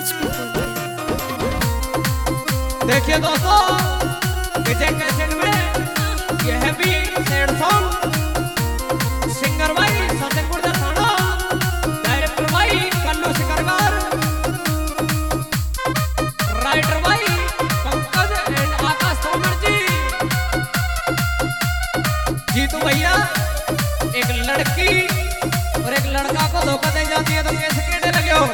कुछ भी बोलते हैं। देखिए दोस्तों, विजय कैसेट में यह भी सैड सॉन्ग सिंगर भाई सचिन गुर्जर थाना, डायरेक्टर भाई कल्लू शिकरगार, राइटर भाई पंकज एंड आकाश तोमर जी। जीतू भैया, एक लड़की और एक लड़का को धोखा दे जाती है तो कैसे कहने लगे हो?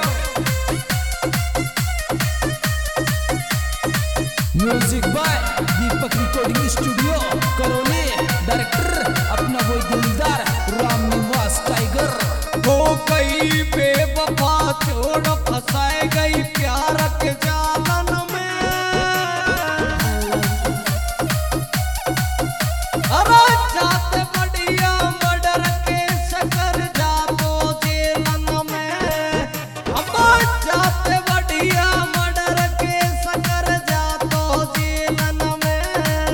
Music by Deepak recording studio Karauli, director अपना वो दिलदार राम निवास टाइगर। हो गई बेवफा छोड़ फंसाए गई प्यार के जालन में, अरे जाते बढ़िया मर्डर के शकर जातो जेलन में, अब जाते बढ़िया मर्डर के शकर जातो जेलन में।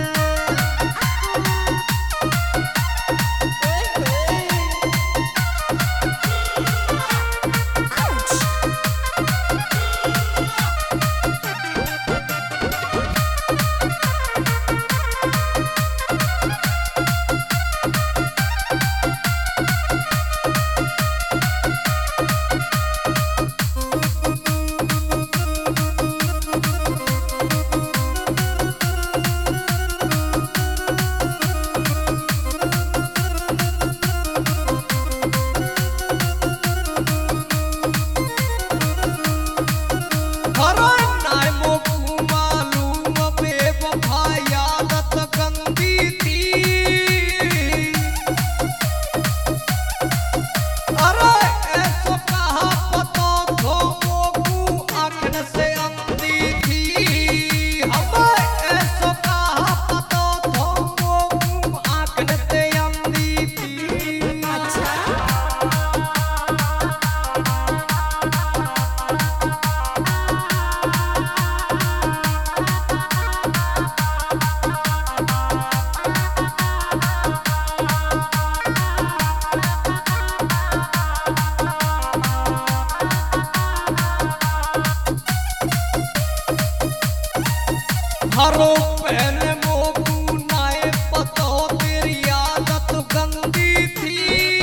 हरो पहले मोकू नाए पतो तेरी आदत गंदी थी,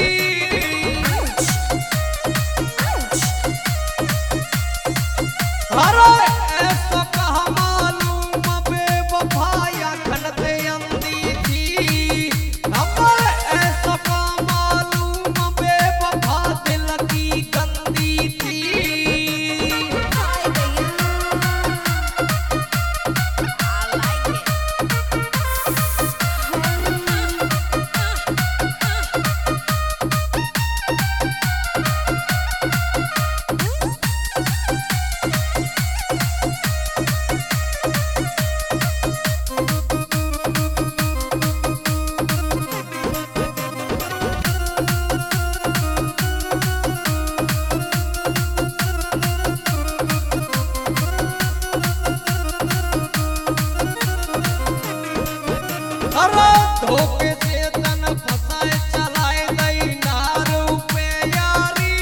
हरो ऐसा कहा मालूम बेवफा या खनते अंधी थी, अब ऐसा कहा मालूम बेवफा दिल की गंदी थी। अरे धोखे से तन फसाए चलाए गई नारू पे यारी,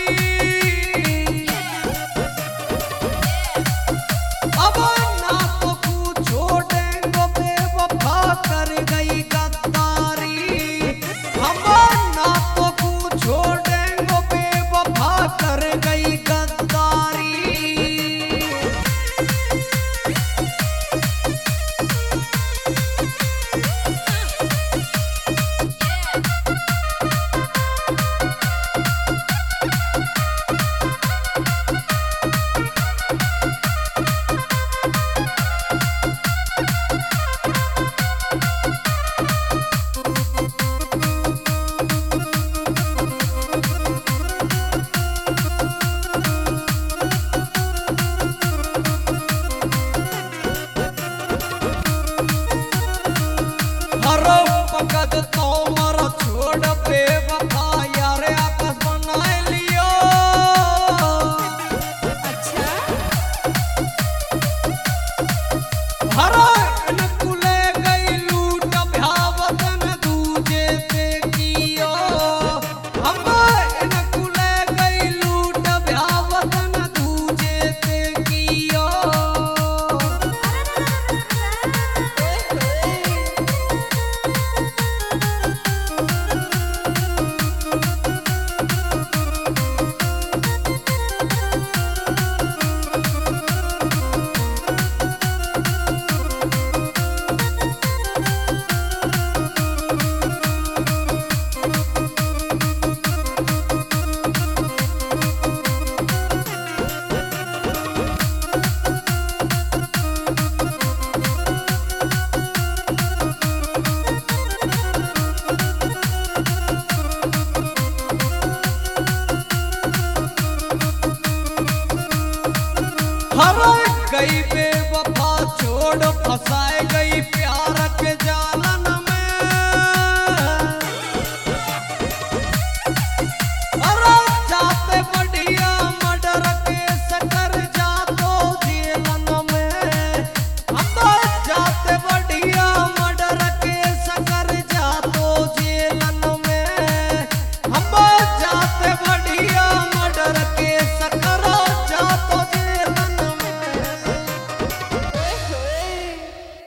अब ना तो कुछ छोड़ेंगे बेवफा कर गई गद्दारी, हम ना तो कुछ छोड़ेंगे बेवफा कर गई गद्दारी। हर गई बेवफा छोड़ फंसाए गई